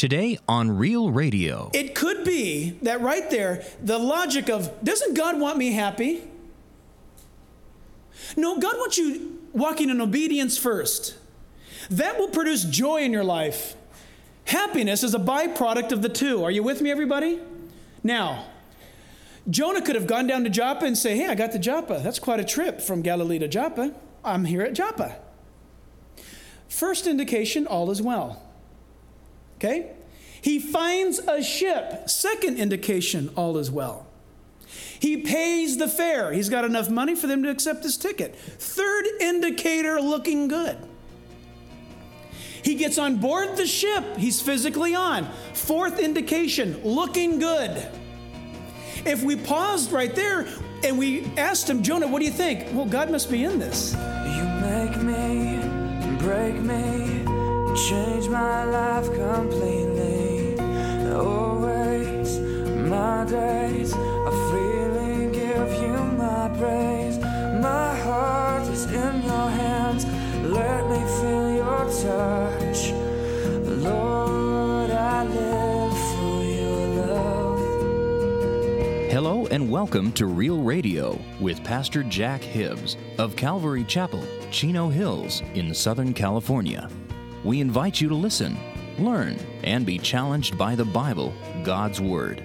Today on Real Radio. It could be that right there, the logic of, doesn't God want me happy? No, God wants you walking in obedience first. That will produce joy in your life. Happiness is a byproduct of the two. Are you with me, everybody? Now, Jonah could have gone down to Joppa and say, hey, I got to Joppa. That's quite a trip from Galilee to Joppa. I'm here at Joppa. First indication, all is well. Okay? He finds a ship. Second indication, all is well. He pays the fare. He's got enough money for them to accept his ticket. Third indicator, looking good. He gets on board the ship. He's physically on. Fourth indication, looking good. If we paused right there and we asked him, Jonah, what do you think? Well, God must be in this. You make me, break me, change my life completely. Always my days, I freely give you my praise. My heart is in your hands. Let me feel your touch. Lord, I live for your love. Hello and welcome to Real Radio with Pastor Jack Hibbs of Calvary Chapel, Chino Hills in Southern California. We invite you to listen, learn, and be challenged by the Bible, God's Word.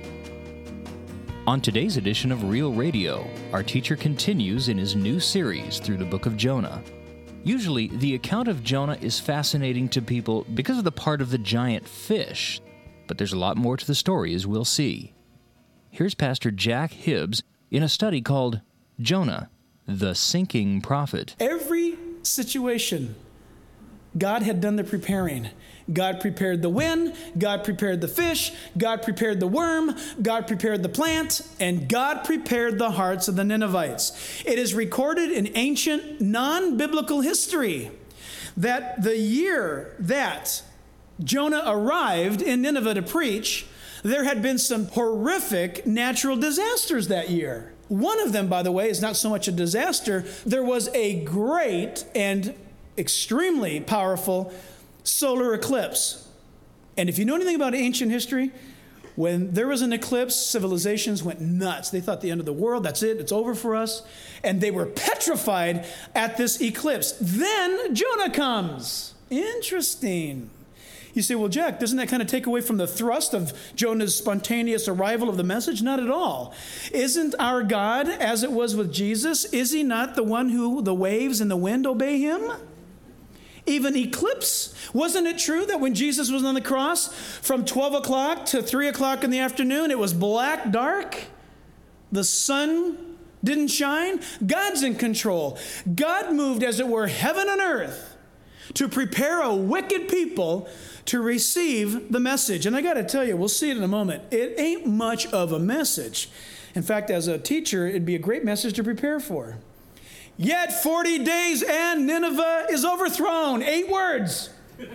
On today's edition of Real Radio, our teacher continues in his new series through the book of Jonah. Usually, the account of Jonah is fascinating to people because of the part of the giant fish, but there's a lot more to the story, as we'll see. Here's Pastor Jack Hibbs in a study called Jonah, the Sinking Prophet. Every situation, God had done the preparing. God prepared the wind, God prepared the fish, God prepared the worm, God prepared the plant, and God prepared the hearts of the Ninevites. It is recorded in ancient non-biblical history that the year that Jonah arrived in Nineveh to preach, there had been some horrific natural disasters that year. One of them, by the way, is not so much a disaster. There was a great and extremely powerful solar eclipse. And if you know anything about ancient history, when there was an eclipse, civilizations went nuts. They thought the end of the world, that's it, it's over for us. And they were petrified at this eclipse. Then Jonah comes. Interesting. You say, well, Jack, doesn't that kind of take away from the thrust of Jonah's spontaneous arrival of the message? Not at all. Isn't our God, as it was with Jesus, is he not the one who the waves and the wind obey him? Even eclipse. Wasn't it true that when Jesus was on the cross, from 12 o'clock to 3 o'clock in the afternoon, it was black dark? The sun didn't shine? God's in control. God moved, as it were, heaven and earth to prepare a wicked people to receive the message. And I got to tell you, we'll see it in a moment. It ain't much of a message. In fact, as a teacher, it'd be a great message to prepare for. Yet 40 days and Nineveh is overthrown. 8 words.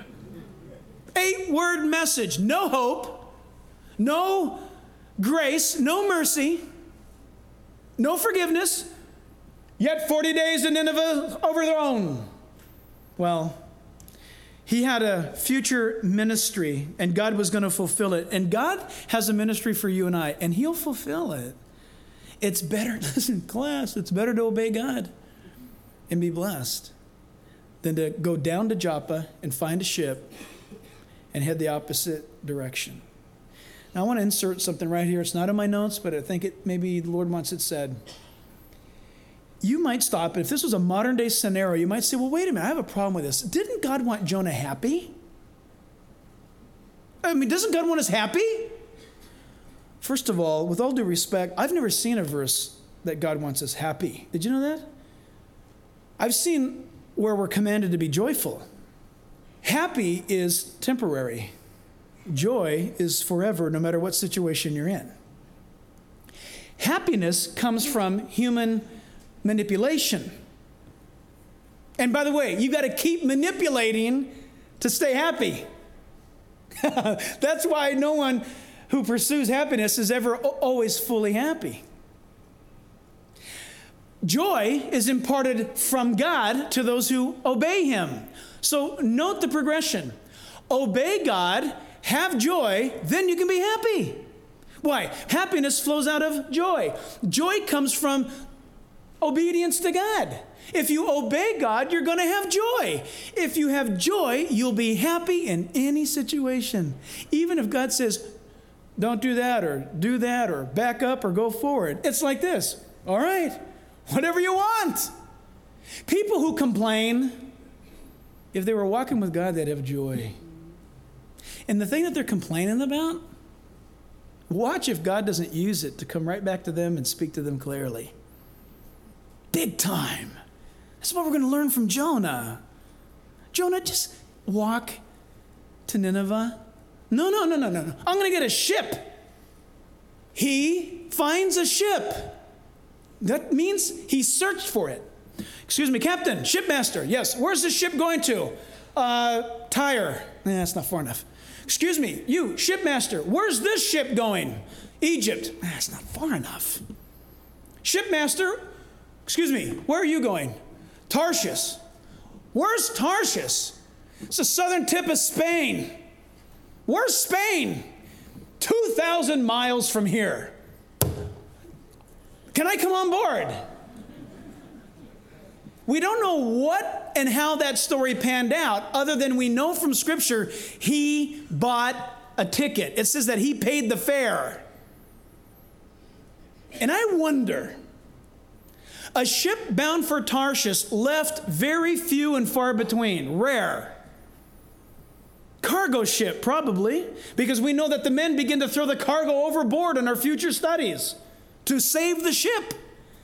8-word message. No hope, no grace, no mercy, no forgiveness. Yet 40 days and Nineveh overthrown. Well, he had a future ministry, and God was going to fulfill it. And God has a ministry for you and I, and he'll fulfill it. It's better, listen, class, it's better to obey God and be blessed than to go down to Joppa and find a ship and head the opposite direction. Now, I want to insert something right here. It's not in my notes, but I think maybe the Lord wants it said. You might stop, and if this was a modern day scenario, you might say, well, wait a minute, I have a problem with this. Didn't God want Jonah happy? I mean, doesn't God want us happy? First of all, with all due respect, I've never seen a verse that God wants us happy. Did you know that? I've seen where we're commanded to be joyful. Happy is temporary. Joy is forever, no matter what situation you're in. Happiness comes from human manipulation. And by the way, you got to keep manipulating to stay happy. That's why no one who pursues happiness is ever always fully happy. Joy is imparted from God to those who obey him. So note the progression. Obey God, have joy, then you can be happy. Why? Happiness flows out of joy. Joy comes from obedience to God. If you obey God, you're going to have joy. If you have joy, you'll be happy in any situation. Even if God says, don't do that or back up or go forward. It's like this. All right, whatever you want. People who complain, if they were walking with God, they'd have joy. And the thing that they're complaining about, watch if God doesn't use it to come right back to them and speak to them clearly. Big time. That's what we're going to learn from Jonah. Jonah, just walk to Nineveh. No. I'm going to get a ship. He finds a ship. That means he searched for it. Excuse me, Captain, shipmaster. Yes, where's the ship going to? Tyre. That's not far enough. Excuse me, you, shipmaster, where's this ship going? Egypt. That's not far enough. Shipmaster, excuse me, where are you going? Tarshish. Where's Tarshish? It's the southern tip of Spain. Where's Spain? 2,000 miles from here. Can I come on board? We don't know what and how that story panned out, other than we know from Scripture he bought a ticket. It says that he paid the fare. And I wonder, a ship bound for Tarshish left very few and far between, rare. Cargo ship, probably, because we know that the men begin to throw the cargo overboard in our future studies to save the ship.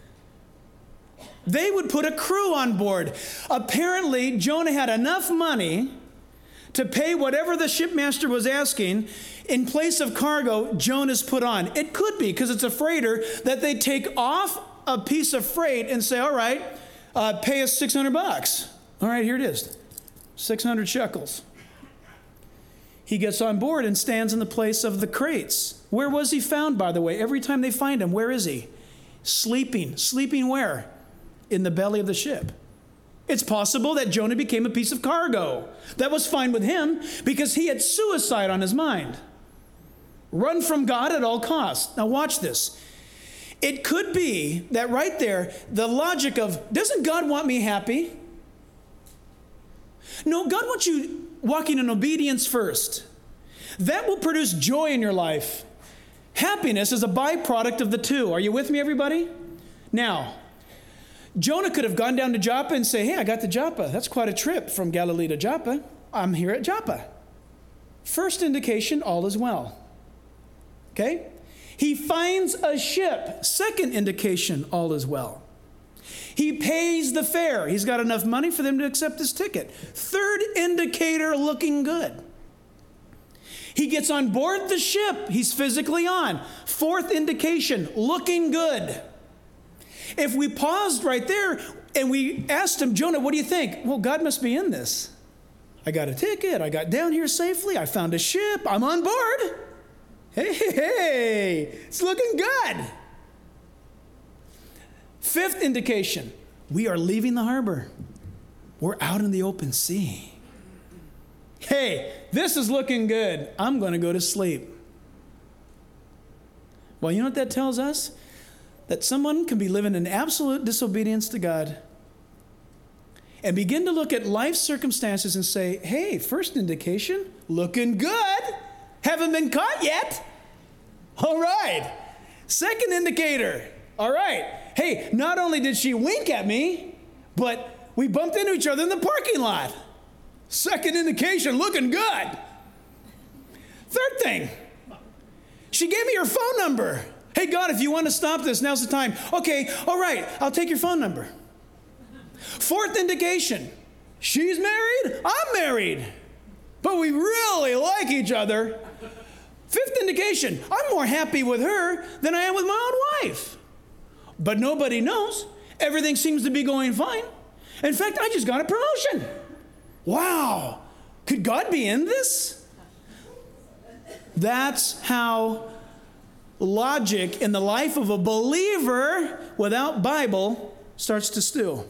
They would put a crew on board. Apparently, Jonah had enough money to pay whatever the shipmaster was asking. In place of cargo, Jonah's put on. It could be, because it's a freighter, that they take off a piece of freight and say, all right, pay us $600. All right, here it is, 600 shekels. He gets on board and stands in the place of the crates. Where was he found, by the way? Every time they find him, where is he? Sleeping. Sleeping where? In the belly of the ship. It's possible that Jonah became a piece of cargo. That was fine with him because he had suicide on his mind. Run from God at all costs. Now watch this. It could be that right there, the logic of, doesn't God want me happy? No, God wants you walking in obedience first. That will produce joy in your life. Happiness is a byproduct of the two. Are you with me, everybody? Now, Jonah could have gone down to Joppa and say, hey, I got to Joppa. That's quite a trip from Galilee to Joppa. I'm here at Joppa. First indication, all is well. Okay? He finds a ship. Second indication, all is well. He pays the fare. He's got enough money for them to accept his ticket. Third indicator, looking good. He gets on board the ship. He's physically on. Fourth indication, looking good. If we paused right there and we asked him, Jonah, what do you think? Well, God must be in this. I got a ticket. I got down here safely. I found a ship. I'm on board. Hey, it's looking good. Fifth indication, we are leaving the harbor. We're out in the open sea. Hey, this is looking good. I'm going to go to sleep. Well, you know what that tells us? That someone can be living in absolute disobedience to God and begin to look at life circumstances and say, hey, first indication, looking good. Haven't been caught yet. All right. Second indicator. All right. Hey, not only did she wink at me, but we bumped into each other in the parking lot. Second indication, looking good. Third thing, she gave me her phone number. Hey, God, if you want to stop this, now's the time. Okay, all right, I'll take your phone number. Fourth indication, she's married, I'm married, but we really like each other. Fifth indication, I'm more happy with her than I am with my own wife. But nobody knows. Everything seems to be going fine. In fact, I just got a promotion. Wow, could God be in this? That's how logic in the life of a believer without Bible starts to stew.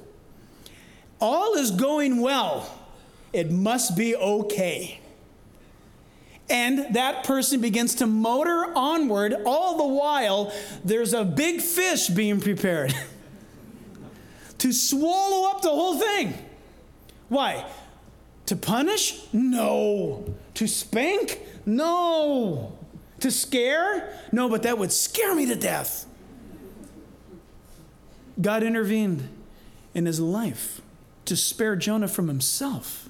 All is going well. It must be okay. And that person begins to motor onward. All the while, there's a big fish being prepared to swallow up the whole thing. Why? To punish? No. To spank? No. To scare? No, but that would scare me to death. God intervened in his life to spare Jonah from himself.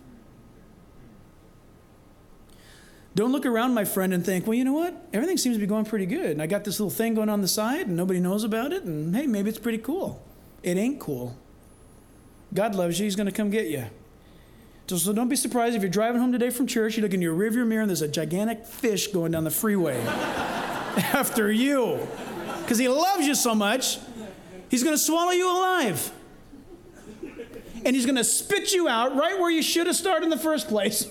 Don't look around, my friend, and think, well, you know what? Everything seems to be going pretty good. And I got this little thing going on the side, and nobody knows about it, and hey, maybe it's pretty cool. It ain't cool. God loves you. He's going to come get you. So don't be surprised if you're driving home today from church, you look in your rearview mirror, and there's a gigantic fish going down the freeway after you. Because he loves you so much, he's going to swallow you alive. And he's going to spit you out right where you should have started in the first place.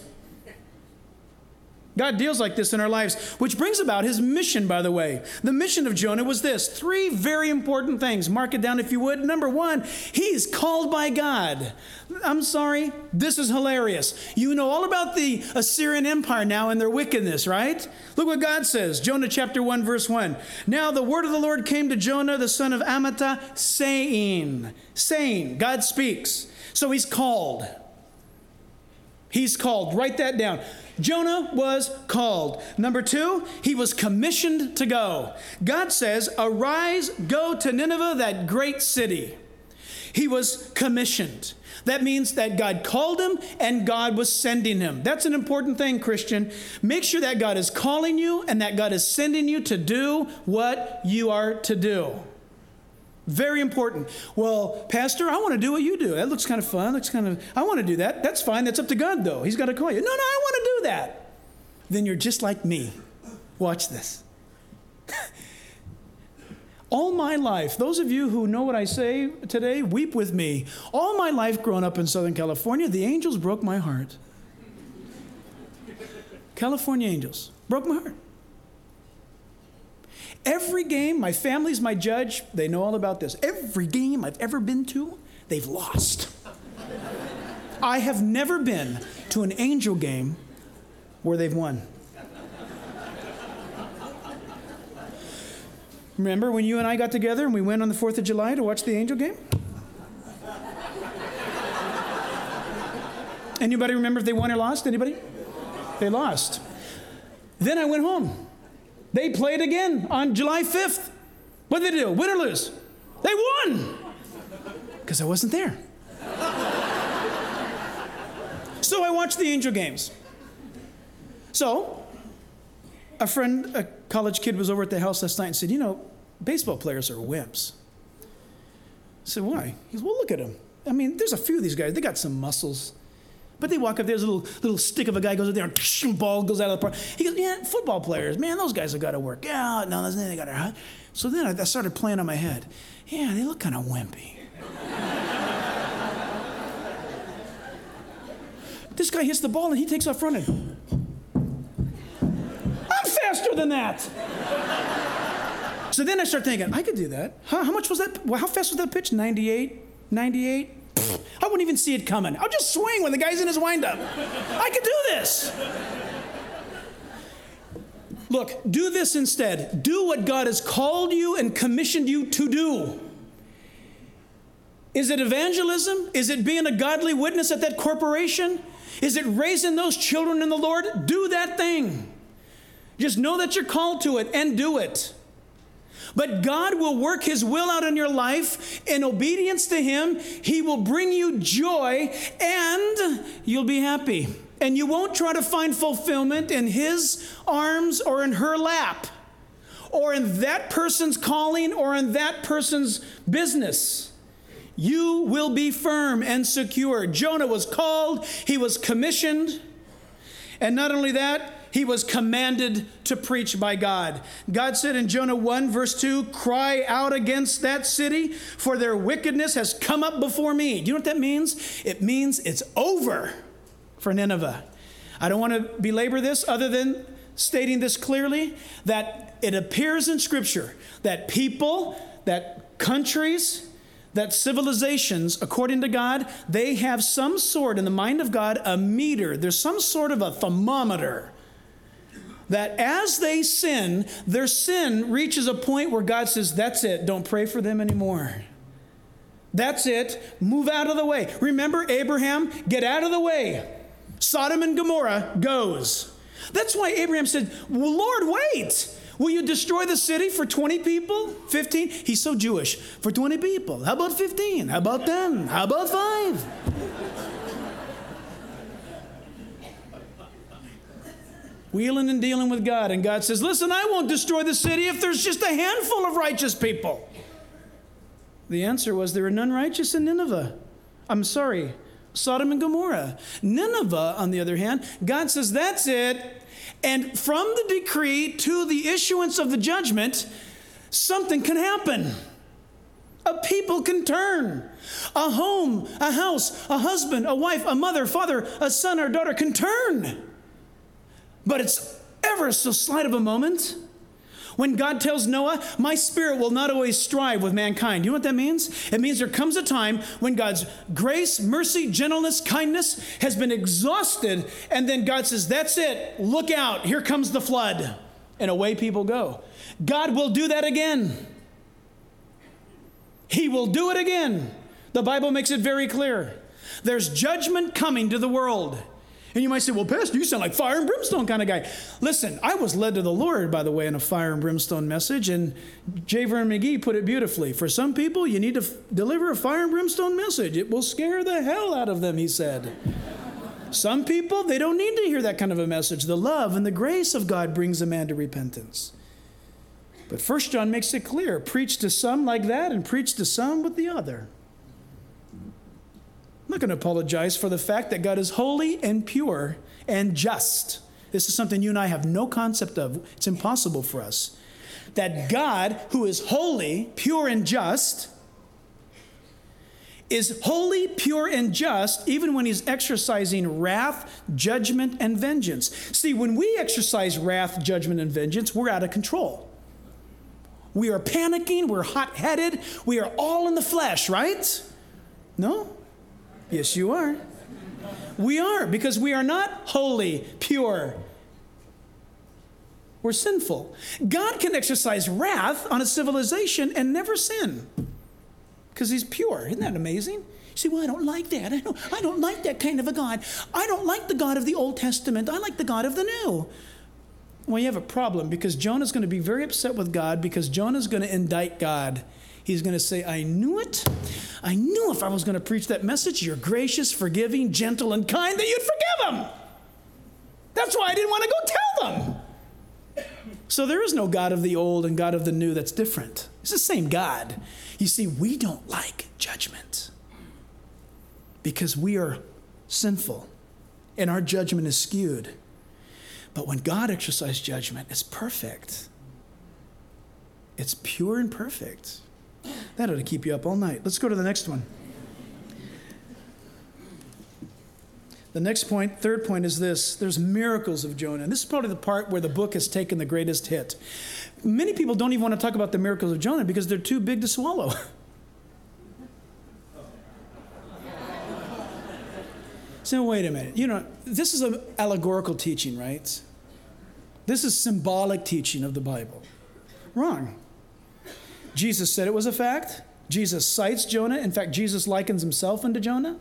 God deals like this in our lives, which brings about his mission, by the way. The mission of Jonah was this. 3 very important things. Mark it down if you would. Number 1, he's called by God. I'm sorry, this is hilarious. You know all about the Assyrian Empire now and their wickedness, right? Look what God says. Jonah chapter 1, verse 1. Now the word of the Lord came to Jonah, the son of Amittai, saying, God speaks. So he's called. He's called. Write that down. Jonah was called. Number 2, he was commissioned to go. God says, arise, go to Nineveh, that great city. He was commissioned. That means that God called him and God was sending him. That's an important thing, Christian. Make sure that God is calling you and that God is sending you to do what you are to do. Very important. Well, Pastor, I want to do what you do. That looks kind of fun. I want to do that. That's fine. That's up to God, though. He's got to call you. No, I want to do that. Then you're just like me. Watch this. All my life, those of you who know what I say today, weep with me. All my life growing up in Southern California, the angels broke my heart. California angels broke my heart. Every game, my family's my judge. They know all about this. Every game I've ever been to, they've lost. I have never been to an angel game where they've won. Remember when you and I got together and we went on the 4th of July to watch the angel game? Anybody remember if they won or lost? Anybody? They lost. Then I went home. They played again on July 5th. What did they do? Win or lose? They won! Because I wasn't there. So I watched the angel games. So, a friend, a college kid, was over at the house last night and said, you know, baseball players are wimps. I said, why? He goes, well, look at them. I mean, there's a few of these guys. They got some muscles. But they walk up, there's a little stick of a guy goes up there and ball goes out of the park. He goes, yeah, football players, man, those guys have got to work out. No, they got to. So then I started playing on my head. Yeah, they look kind of wimpy. This guy hits the ball and he takes off running. I'm faster than that. So then I start thinking, I could do that. Huh? How much was that? How fast was that pitch? 98? I wouldn't even see it coming. I'll just swing when the guy's in his windup. I could do this. Look, do this instead. Do what God has called you and commissioned you to do. Is it evangelism? Is it being a godly witness at that corporation? Is it raising those children in the Lord? Do that thing. Just know that you're called to it and do it. But God will work his will out in your life in obedience to him. He will bring you joy and you'll be happy. And you won't try to find fulfillment in his arms or in her lap or in that person's calling or in that person's business. You will be firm and secure. Jonah was called, he was commissioned, and not only that, he was commanded to preach by God. God said in Jonah 1, verse 2, cry out against that city, for their wickedness has come up before me. Do you know what that means? It means it's over for Nineveh. I don't want to belabor this other than stating this clearly, that it appears in Scripture that people, that countries, that civilizations, according to God, they have some sort, in the mind of God, a meter. There's some sort of a thermometer that as they sin, their sin reaches a point where God says, that's it, don't pray for them anymore. That's it, move out of the way. Remember Abraham, get out of the way. Sodom and Gomorrah goes. That's why Abraham said, well, Lord, wait. Will you destroy the city for 20 people? 15? He's so Jewish. For 20 people. How about 15? How about 10? How about 5? Wheeling and dealing with God. And God says, listen, I won't destroy the city if there's just a handful of righteous people. The answer was there were none righteous in Nineveh. I'm sorry, Sodom and Gomorrah. Nineveh, on the other hand, God says, that's it. And from the decree to the issuance of the judgment, something can happen. A people can turn. A home, a house, a husband, a wife, a mother, father, a son or daughter can turn. But it's ever so slight of a moment. When God tells Noah, my spirit will not always strive with mankind. You know what that means? It means there comes a time when God's grace, mercy, gentleness, kindness has been exhausted. And then God says, that's it. Look out. Here comes the flood. And away people go. God will do that again. He will do it again. The Bible makes it very clear. There's judgment coming to the world. And you might say, well, Pastor, you sound like fire and brimstone kind of guy. Listen, I was led to the Lord, by the way, in a fire and brimstone message, and J. Vernon McGee put it beautifully. For some people, you need to deliver a fire and brimstone message. It will scare the hell out of them, he said. Some people, they don't need to hear that kind of a message. The love and the grace of God brings a man to repentance. But 1 John makes it clear, preach to some like that and preach to some with the other. I'm not going to apologize for the fact that God is holy and pure and just. This is something you and I have no concept of. It's impossible for us. That God, who is holy, pure, and just, is holy, pure, and just even when he's exercising wrath, judgment, and vengeance. See, when we exercise wrath, judgment, and vengeance, we're out of control. We are panicking, we're hot-headed, we are all in the flesh, right? No? Yes, you are. We are, because we are not holy, pure. We're sinful. God can exercise wrath on a civilization and never sin because he's pure. Isn't that amazing? You say, well, I don't like that. I don't like that kind of a God. I don't like the God of the Old Testament. I like the God of the New. Well, you have a problem because Jonah's going to be very upset with God because Jonah's going to indict God. He's going to say, I knew it. I knew if I was going to preach that message, you're gracious, forgiving, gentle, and kind, that you'd forgive them. That's why I didn't want to go tell them. So there is no God of the old and God of the new that's different. It's the same God. You see, we don't like judgment because we are sinful and our judgment is skewed. But when God exercises judgment, it's perfect. It's pure and perfect. That ought to keep you up all night. Let's go to the next one. The next point, third point, is this. There's miracles of Jonah. And this is probably the part where the book has taken the greatest hit. Many people don't even want to talk about the miracles of Jonah because they're too big to swallow. So wait a minute. You know, this is an allegorical teaching, right? This is symbolic teaching of the Bible. Wrong. Jesus said it was a fact. Jesus cites Jonah. In fact, Jesus likens himself unto Jonah.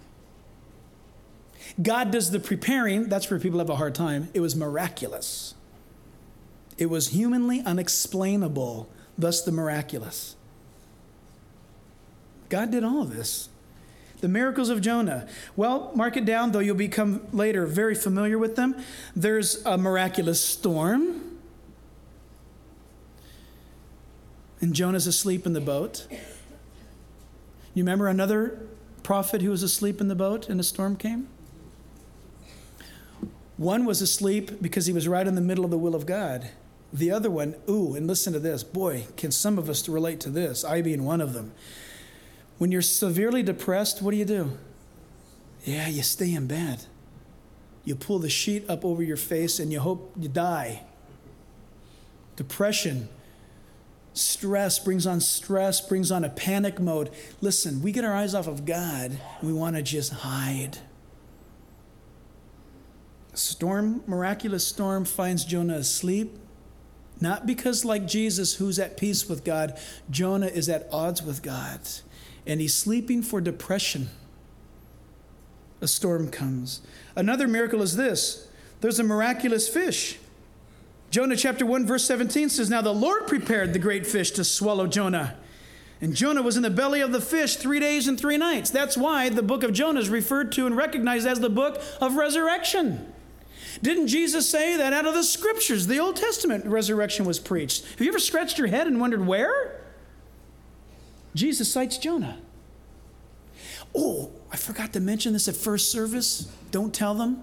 God does the preparing. That's where people have a hard time. It was miraculous. It was humanly unexplainable, thus the miraculous. God did all of this. The miracles of Jonah. Well, mark it down, though you'll become later very familiar with them. There's a miraculous storm. And Jonah's asleep in the boat. You remember another prophet who was asleep in the boat and a storm came? One was asleep because he was right in the middle of the will of God. The other one, and listen to this. Boy, can some of us relate to this, I being one of them. When you're severely depressed, what do? Yeah, you stay in bed. You pull the sheet up over your face and you hope you die. Depression. Stress brings on a panic mode. Listen, we get our eyes off of God and we want to just hide. Miraculous storm finds Jonah asleep. Not because, like Jesus, who's at peace with God, Jonah is at odds with God. And he's sleeping for depression. A storm comes. Another miracle is this. There's a miraculous fish. Jonah chapter 1, verse 17 says, "Now the Lord prepared the great fish to swallow Jonah. And Jonah was in the belly of the fish 3 days and 3 nights." That's why the book of Jonah is referred to and recognized as the book of resurrection. Didn't Jesus say that out of the scriptures, the Old Testament, resurrection was preached? Have you ever scratched your head and wondered where? Jesus cites Jonah. Oh, I forgot to mention this at first service. Don't tell them.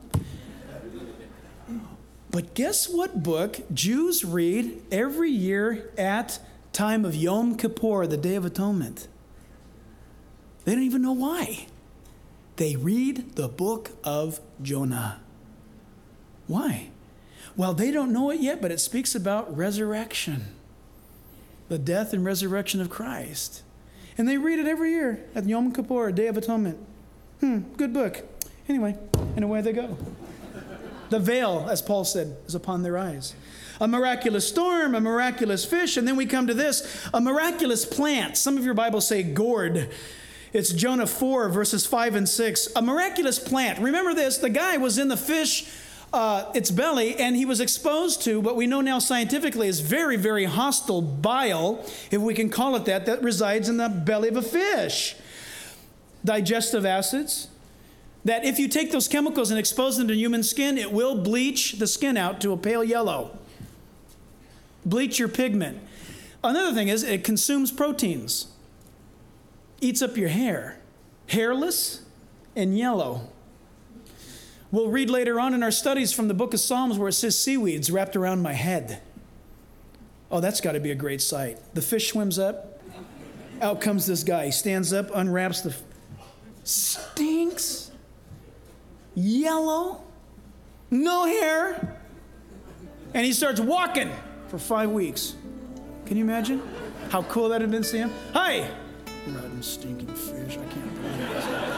But guess what book Jews read every year at time of Yom Kippur, the Day of Atonement? They don't even know why. They read the book of Jonah. Why? Well, they don't know it yet, but it speaks about resurrection, the death and resurrection of Christ. And they read it every year at Yom Kippur, Day of Atonement. Good book. Anyway, and away they go. The veil, as Paul said, is upon their eyes. A miraculous storm, a miraculous fish, and then we come to this, a miraculous plant. Some of your Bibles say gourd. It's Jonah 4, verses 5 and 6. A miraculous plant. Remember this, the guy was in the fish, its belly, and he was exposed to what we know now scientifically is very, very hostile bile, if we can call it that resides in the belly of a fish. Digestive acids, that if you take those chemicals and expose them to human skin, it will bleach the skin out to a pale yellow. Bleach your pigment. Another thing is it consumes proteins. Eats up your hair. Hairless and yellow. We'll read later on in our studies from the book of Psalms where it says seaweeds wrapped around my head. Oh, that's got to be a great sight. The fish swims up. Out comes this guy. He stands up, unwraps the... Stinks. Yellow. No hair. And he starts walking for 5 weeks. Can you imagine how cool that would have been to see him? Hi. Rotten, stinking fish. I can't believe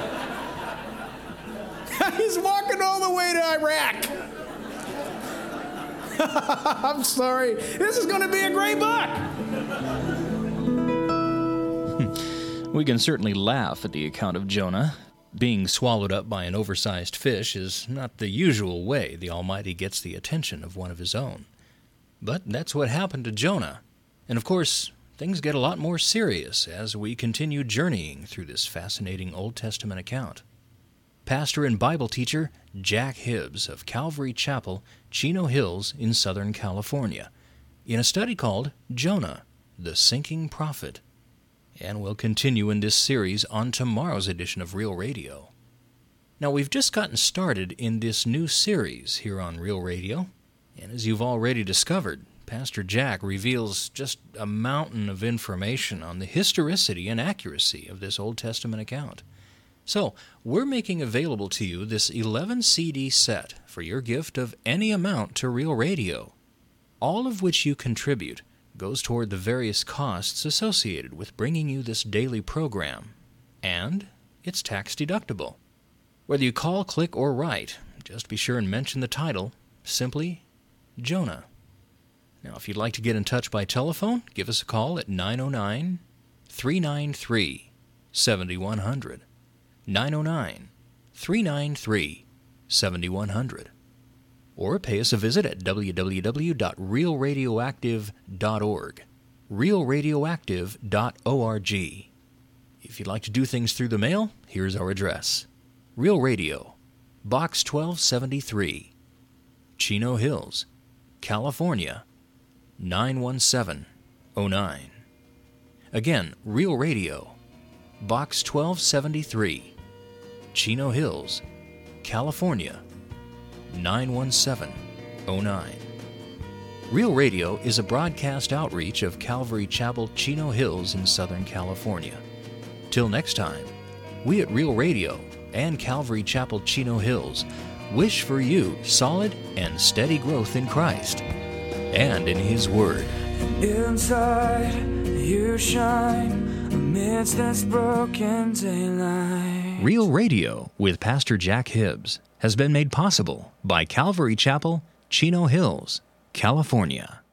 this. He's walking all the way to Iraq. I'm sorry. This is going to be a great book. We can certainly laugh at the account of Jonah. Being swallowed up by an oversized fish is not the usual way the Almighty gets the attention of one of His own. But that's what happened to Jonah. And of course, things get a lot more serious as we continue journeying through this fascinating Old Testament account. Pastor and Bible teacher Jack Hibbs of Calvary Chapel, Chino Hills in Southern California, in a study called Jonah, the Sinking Prophet. And we'll continue in this series on tomorrow's edition of Real Radio. Now, we've just gotten started in this new series here on Real Radio, and as you've already discovered, Pastor Jack reveals just a mountain of information on the historicity and accuracy of this Old Testament account. So, we're making available to you this 11 CD set for your gift of any amount to Real Radio, all of which you contribute goes toward the various costs associated with bringing you this daily program, and it's tax deductible. Whether you call, click, or write, just be sure and mention the title, simply Jonah. Now, if you'd like to get in touch by telephone, give us a call at 909-393-7100. 909-393-7100. Or pay us a visit at www.realradioactive.org. realradioactive.org. If you'd like to do things through the mail, here's our address. Real Radio, Box 1273, Chino Hills, California, 91709. Again, Real Radio, Box 1273, Chino Hills, California, 91709. Real Radio is a broadcast outreach of Calvary Chapel, Chino Hills in Southern California. Till next time, we at Real Radio and Calvary Chapel, Chino Hills wish for you solid and steady growth in Christ and in His Word. Inside, you shine amidst this broken daylight. Real Radio with Pastor Jack Hibbs has been made possible by Calvary Chapel, Chino Hills, California.